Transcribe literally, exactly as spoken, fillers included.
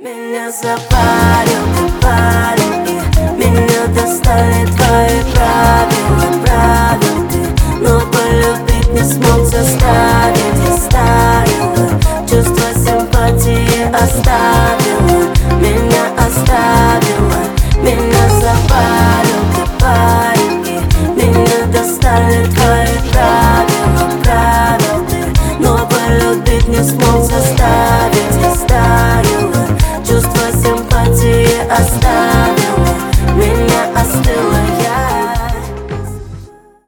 Меня запарил ты, парень, и меня достали твои правила, правил ты, но полюбить не смог, заставить, оставила. Чувство симпатии оставила, меня оставила. Меня запарил ты, парень, и меня достали твои правила, правил ты, но полюбить не смог, заставить.